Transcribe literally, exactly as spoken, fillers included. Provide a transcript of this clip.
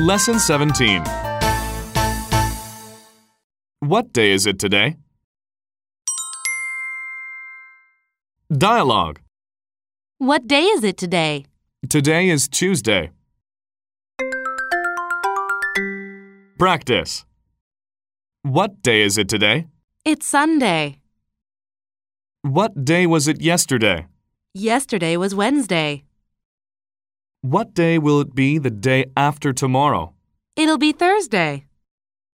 Lesson seventeen. What day is it today? Dialogue. What day is it today? Today is Tuesday. Practice. What day is it today? It's Sunday. What day was it yesterday? Yesterday was Wednesday. What day will it be the day after tomorrow? It'll be Thursday.